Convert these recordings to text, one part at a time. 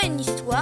une histoire.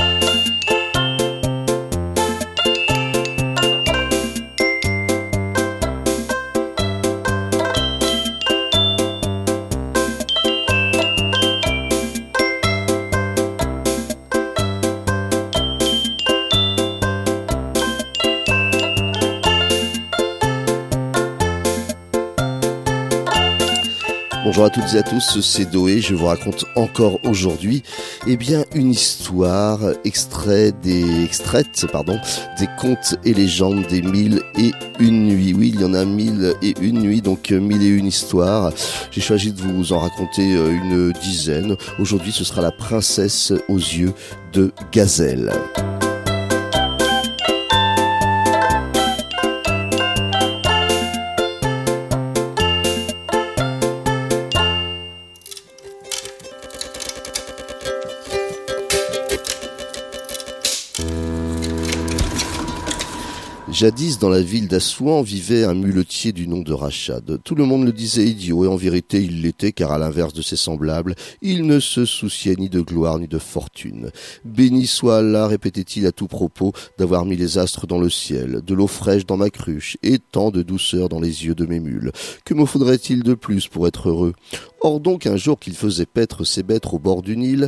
Bonjour à toutes et à tous, c'est Doé, je vous raconte encore aujourd'hui une histoire extraite des contes et légendes des 1001 nuits. Oui, il y en a 1001 nuits, donc 1001 histoires. J'ai choisi de vous en raconter une dizaine. Aujourd'hui, ce sera la princesse aux yeux de gazelle. Jadis, dans la ville d'Assouan, vivait un muletier du nom de Rachad. Tout le monde le disait idiot, et en vérité il l'était, car à l'inverse de ses semblables, il ne se souciait ni de gloire ni de fortune. Béni soit Allah, répétait-il à tout propos, d'avoir mis les astres dans le ciel, de l'eau fraîche dans ma cruche, et tant de douceur dans les yeux de mes mules. Que me faudrait-il de plus pour être heureux ? Or donc, un jour qu'il faisait paître ses bêtes au bord du Nil,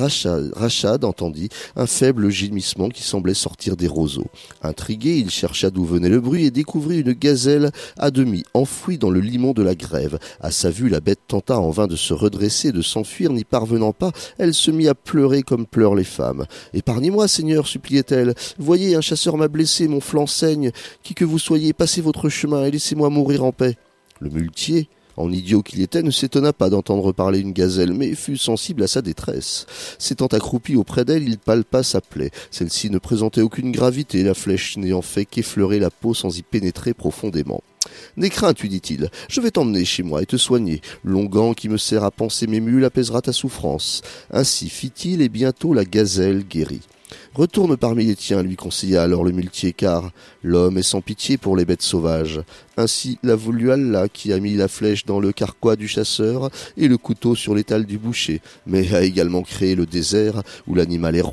Rachad entendit un faible gémissement qui semblait sortir des roseaux. Intrigué, il chercha d'où venait le bruit et découvrit une gazelle à demi enfouie dans le limon de la grève. À sa vue, la bête tenta en vain de se redresser, de s'enfuir, n'y parvenant pas, elle se mit à pleurer comme pleurent les femmes. « Épargnez-moi, Seigneur, suppliait-elle. Voyez, un chasseur m'a blessé, mon flanc saigne. Qui que vous soyez, passez votre chemin et laissez-moi mourir en paix. » Le muletier, en idiot qu'il était, ne s'étonna pas d'entendre parler une gazelle, mais fut sensible à sa détresse. S'étant accroupi auprès d'elle, il palpa sa plaie. Celle-ci ne présentait aucune gravité, la flèche n'ayant fait qu'effleurer la peau sans y pénétrer profondément. « N'aie crainte, lui dit-il, je vais t'emmener chez moi et te soigner. L'onguent qui me sert à panser mes mules apaisera ta souffrance. » Ainsi fit-il, et bientôt la gazelle guérit. « Retourne parmi les tiens, lui conseilla alors le muletier, car l'homme est sans pitié pour les bêtes sauvages. Ainsi l'a voulu Allah, qui a mis la flèche dans le carquois du chasseur et le couteau sur l'étal du boucher, mais a également créé le désert où l'animal est roi. »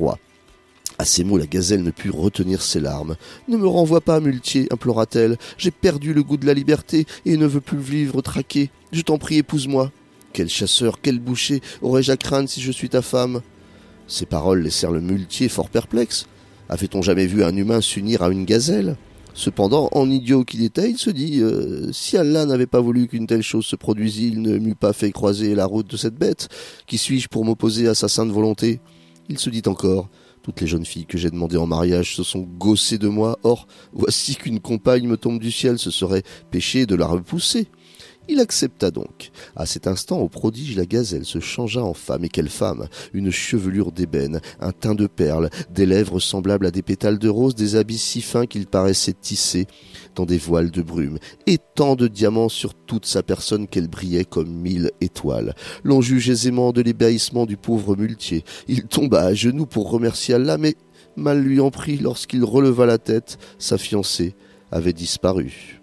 À ces mots, la gazelle ne put retenir ses larmes. « Ne me renvoie pas, muletier, implora-t-elle. J'ai perdu le goût de la liberté et ne veux plus vivre traqué. Je t'en prie, épouse-moi. Quel chasseur, quel boucher aurais-je à craindre si je suis ta femme ?» Ces paroles laissèrent le muletier fort perplexe. Avait-on jamais vu un humain s'unir à une gazelle ? Cependant, en idiot qu'il était, il se dit si Allah n'avait pas voulu qu'une telle chose se produisît, il ne m'eût pas fait croiser la route de cette bête. Qui suis-je pour m'opposer à sa sainte volonté ? Il se dit encore toutes les jeunes filles que j'ai demandées en mariage se sont gaussées de moi. Or, voici qu'une compagne me tombe du ciel, ce serait péché de la repousser. Il accepta donc. À cet instant, au prodige, la gazelle se changea en femme. Et quelle femme ! Une chevelure d'ébène, un teint de perles, des lèvres semblables à des pétales de rose, des habits si fins qu'ils paraissaient tissés dans des voiles de brume, et tant de diamants sur toute sa personne qu'elle brillait comme 1000 étoiles. L'on juge aisément de l'ébahissement du pauvre muletier. Il tomba à genoux pour remercier Allah, mais mal lui en prit lorsqu'il releva la tête. Sa fiancée avait disparu.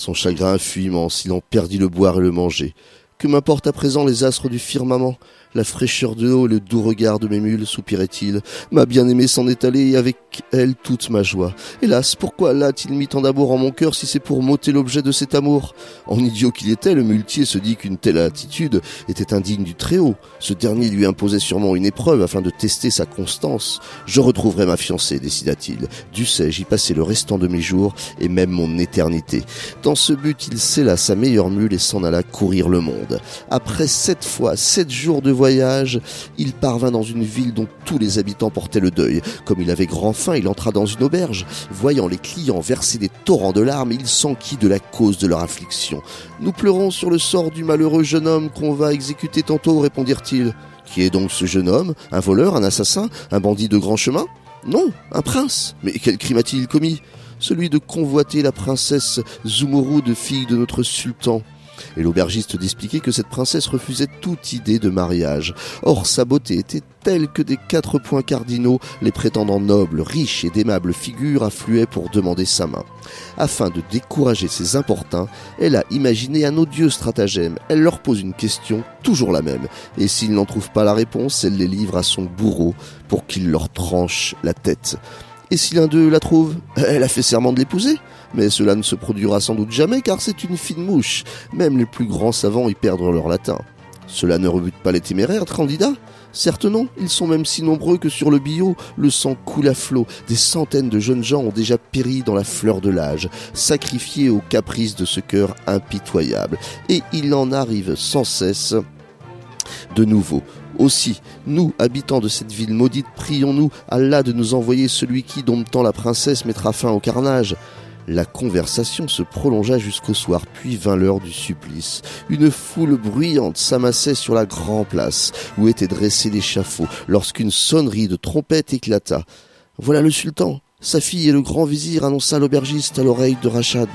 Son chagrin fut immense, il en perdit le boire et le manger. Que m'importe à présent les astres du firmament, la fraîcheur de l'eau et le doux regard de mes mules, soupirait-il. Ma bien-aimée s'en est allée et avec elle toute ma joie. Hélas, pourquoi l'a-t-il mis tant d'amour en mon cœur si c'est pour m'ôter l'objet de cet amour? En idiot qu'il était, le muletier se dit qu'une telle attitude était indigne du Très-Haut. Ce dernier lui imposait sûrement une épreuve afin de tester sa constance. Je retrouverai ma fiancée, décida-t-il. Dussé-je y passer le restant de mes jours et même mon éternité. Dans ce but, il sella sa meilleure mule et s'en alla courir le monde. Après 7 jours de voyage, il parvint dans une ville dont tous les habitants portaient le deuil. Comme il avait grand faim, il entra dans une auberge. Voyant les clients verser des torrents de larmes, il s'enquit de la cause de leur affliction. « Nous pleurons sur le sort du malheureux jeune homme qu'on va exécuter tantôt, répondirent-ils. Qui est donc ce jeune homme? Un voleur, un assassin, un bandit de grand chemin? Non, un prince. Mais quel crime a-t-il commis? Celui de convoiter la princesse Zumurrud, fille de notre sultan. » Et l'aubergiste d'expliquer que cette princesse refusait toute idée de mariage. Or, sa beauté était telle que des 4 points cardinaux, les prétendants nobles, riches et d'aimables figures affluaient pour demander sa main. Afin de décourager ces importuns, elle a imaginé un odieux stratagème. Elle leur pose une question, toujours la même, et s'ils n'en trouvent pas la réponse, elle les livre à son bourreau pour qu'il leur tranche la tête. Et si l'un d'eux la trouve, elle a fait serment de l'épouser. Mais cela ne se produira sans doute jamais car c'est une fine mouche. Même les plus grands savants y perdent leur latin. Cela ne rebute pas les téméraires candidats? Certes non, ils sont même si nombreux que sur le billot, le sang coule à flot. Des centaines de jeunes gens ont déjà péri dans la fleur de l'âge, sacrifiés aux caprices de ce cœur impitoyable. Et il en arrive sans cesse de nouveau. Aussi, nous, habitants de cette ville maudite, prions-nous Allah de nous envoyer celui qui, domptant la princesse, mettra fin au carnage. La conversation se prolongea jusqu'au soir, puis vint l'heure du supplice. Une foule bruyante s'amassait sur la grande place, où était dressé l'échafaud, lorsqu'une sonnerie de trompette éclata. « Voilà le sultan, sa fille et le grand vizir » annonça l'aubergiste à l'oreille de Rachad.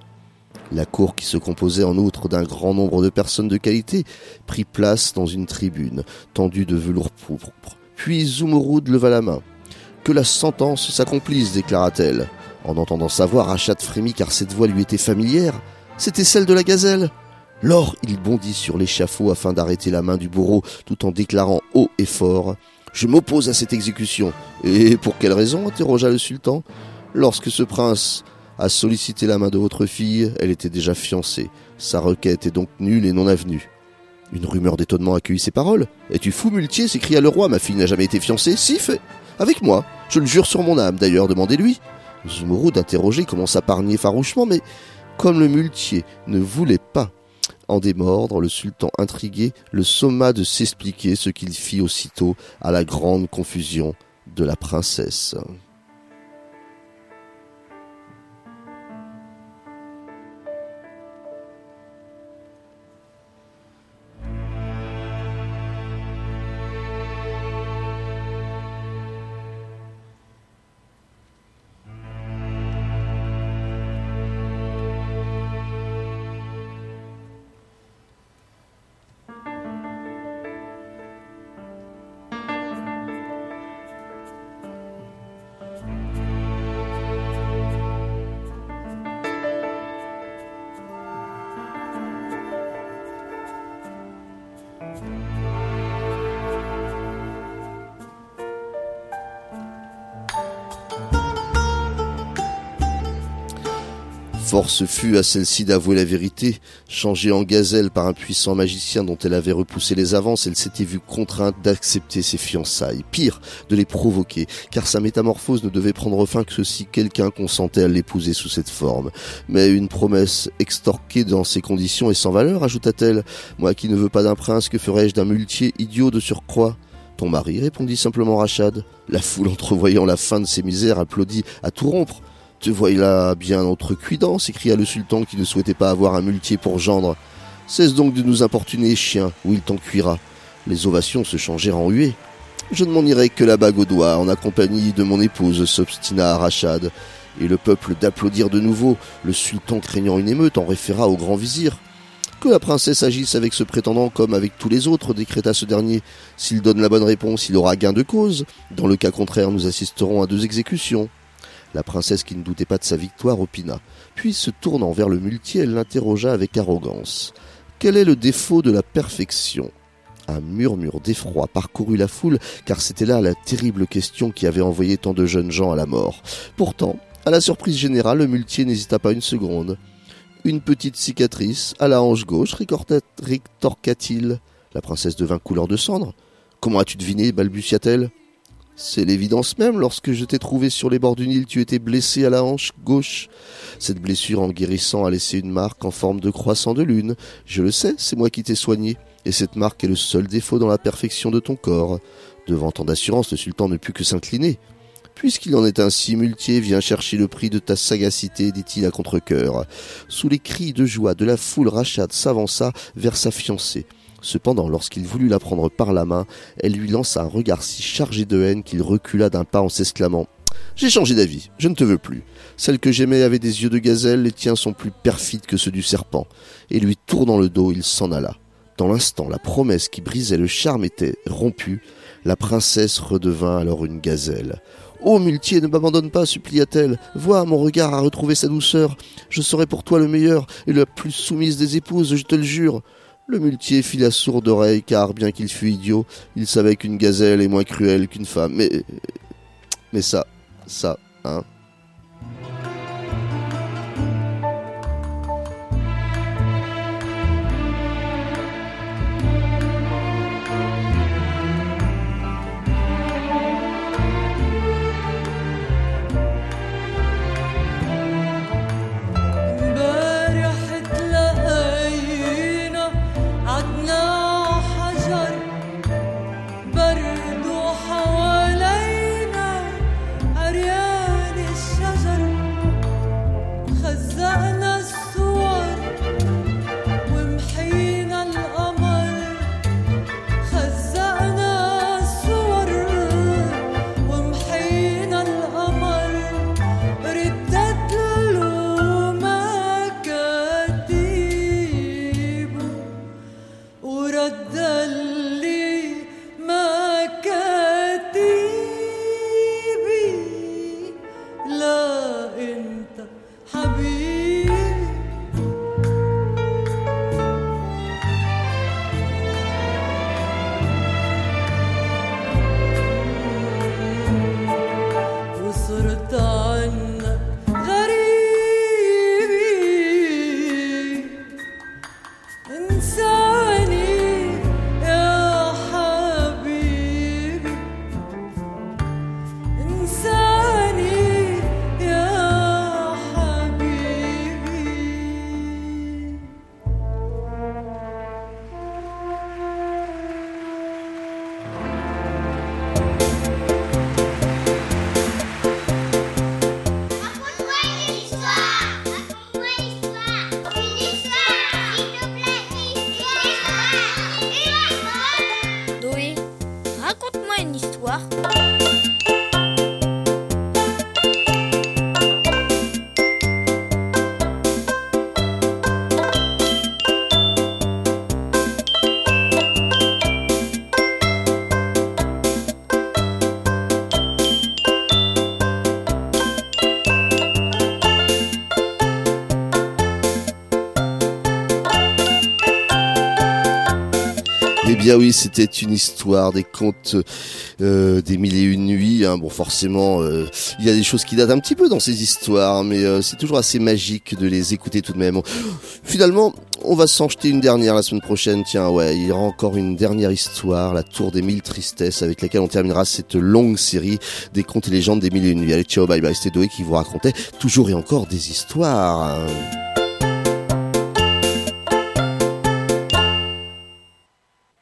La cour, qui se composait en outre d'un grand nombre de personnes de qualité, prit place dans une tribune, tendue de velours pourpre. Puis Zumurrud leva la main. « Que la sentence s'accomplisse » déclara-t-elle. En entendant sa voix, Rachad frémit car cette voix lui était familière. C'était celle de la gazelle. Lors, il bondit sur l'échafaud afin d'arrêter la main du bourreau, tout en déclarant haut et fort « Je m'oppose à cette exécution. »« Et pour quelle raison ?» interrogea le sultan. « Lorsque ce prince a sollicité la main de votre fille, elle était déjà fiancée. Sa requête est donc nulle et non avenue. » Une rumeur d'étonnement accueillit ces paroles. « Es-tu fou, muletier » s'écria le roi. « Ma fille n'a jamais été fiancée. »« Si, fait. Avec moi. Je le jure sur mon âme. D'ailleurs, demandez-lui. » Zumurrud, interrogé, commença par nier farouchement, mais comme le muletier ne voulait pas en démordre, le sultan intrigué le somma de s'expliquer, ce qu'il fit aussitôt à la grande confusion de la princesse. Force fut à celle-ci d'avouer la vérité. Changée en gazelle par un puissant magicien dont elle avait repoussé les avances, elle s'était vue contrainte d'accepter ses fiançailles. Pire, de les provoquer, car sa métamorphose ne devait prendre fin que si quelqu'un consentait à l'épouser sous cette forme. Mais une promesse extorquée dans ces conditions est sans valeur, ajouta-t-elle. Moi qui ne veux pas d'un prince, que ferais-je d'un muletier idiot de surcroît? Ton mari, répondit simplement Rachad. La foule, entrevoyant la fin de ses misères, applaudit à tout rompre. « Te voilà bien outrecuidant » s'écria le sultan qui ne souhaitait pas avoir un muletier pour gendre. « Cesse donc de nous importuner, chien, ou il t'en cuira. » Les ovations se changèrent en huées. « Je ne m'en irai que la bague au doigt, en compagnie de mon épouse, » s'obstina Rachad. Et le peuple d'applaudir de nouveau. Le sultan, craignant une émeute, en référa au grand vizir. « Que la princesse agisse avec ce prétendant comme avec tous les autres, » décréta ce dernier. « S'il donne la bonne réponse, il aura gain de cause. Dans le cas contraire, nous assisterons à 2 exécutions. » La princesse, qui ne doutait pas de sa victoire, opina. Puis, se tournant vers le muletier, elle l'interrogea avec arrogance. « Quel est le défaut de la perfection ?» Un murmure d'effroi parcourut la foule, car c'était là la terrible question qui avait envoyé tant de jeunes gens à la mort. Pourtant, à la surprise générale, le muletier n'hésita pas une seconde. « Une petite cicatrice à la hanche gauche, rétorqua-t-il. La princesse devint couleur de cendre. « Comment as-tu deviné ?» balbutia-t-elle. « C'est l'évidence même, lorsque je t'ai trouvé sur les bords du Nil, tu étais blessé à la hanche gauche. Cette blessure, en guérissant, a laissé une marque en forme de croissant de lune. Je le sais, c'est moi qui t'ai soigné, et cette marque est le seul défaut dans la perfection de ton corps. » Devant tant d'assurance, le sultan ne put que s'incliner. « Puisqu'il en est ainsi, muletier, viens chercher le prix de ta sagacité, dit-il à contre-cœur. » Sous les cris de joie de la foule, Rachad s'avança vers sa fiancée. Cependant, lorsqu'il voulut la prendre par la main, elle lui lança un regard si chargé de haine qu'il recula d'un pas en s'exclamant « J'ai changé d'avis, je ne te veux plus. Celle que j'aimais avait des yeux de gazelle, les tiens sont plus perfides que ceux du serpent. » Et lui tournant le dos, il s'en alla. Dans l'instant, la promesse qui brisait le charme était rompue. La princesse redevint alors une gazelle. « Ô muletier, ne m'abandonne pas, supplia-t-elle. Vois, mon regard a retrouvé sa douceur. Je serai pour toi le meilleur et la plus soumise des épouses, je te le jure. » Le muletier fit la sourde oreille, car, bien qu'il fût idiot, il savait qu'une gazelle est moins cruelle qu'une femme. Mais ça, hein. Eh bien oui, c'était une histoire des contes des mille et une nuits. Hein. Bon, forcément, il y a des choses qui datent un petit peu dans ces histoires, mais c'est toujours assez magique de les écouter tout de même. Finalement, on va s'en jeter une dernière la semaine prochaine. Tiens, ouais, il y aura encore une dernière histoire, la Tour des Mille Tristesses, avec laquelle on terminera cette longue série des contes et légendes des mille et une nuits. Allez, ciao, bye bye, c'était Doé qui vous racontait toujours et encore des histoires.